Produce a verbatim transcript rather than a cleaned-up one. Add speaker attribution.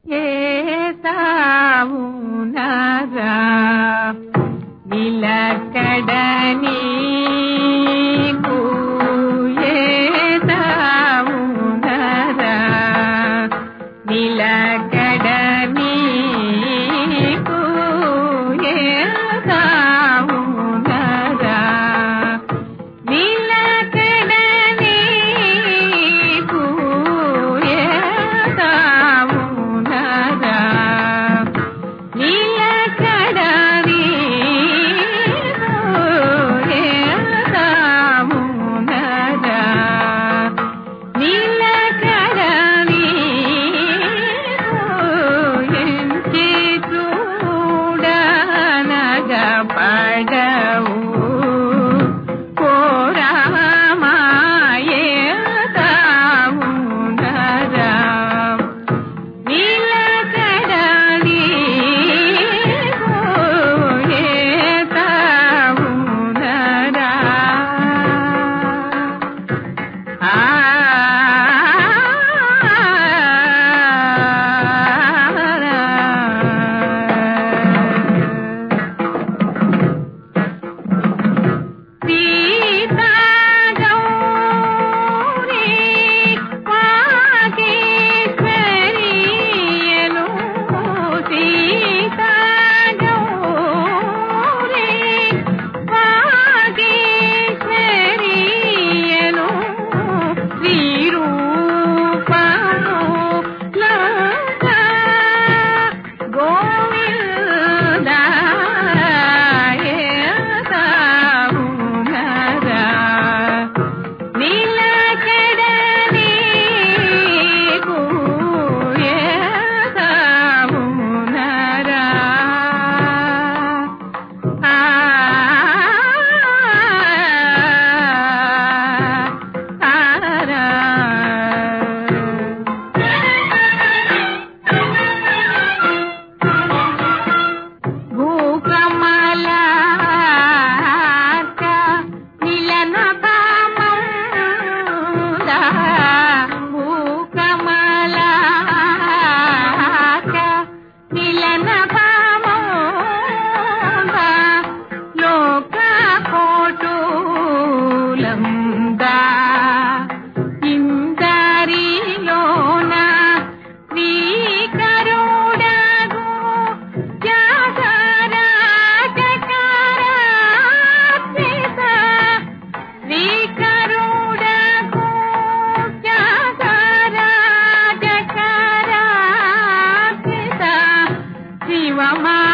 Speaker 1: ఏసావునరా నిలకడ నీకు ఏసావునరా నిలకడ నీకు ఏసావునరా నిలకడ నీకు ఏసావునరా నిలకడ నీకు ఏసావునరా నిలకడ నీకు ఎంచి చూడనగా పడవు కోరామాయేసావునరా నిలకడ నీకు ఏసావునరా ఆ సీతా గౌరీ వాగీశ్వరీయను సీతా గౌరీ వాగీశ్వరీయను శ్రీరూపము లోగా గోవిందా ఏసావునరా నిలకడ నీకు ఏసావునరా ఆ ఆరా భూకమలార్క నిలన కామందా భూకమలార్క నిలన కామందా లోక కోటులందా ఇందరిలోన శ్రీకరుడగు త్యాగరాజకారార్చిత శ్రీకరుడగు త్యాగరాజకారార్చిత శివమా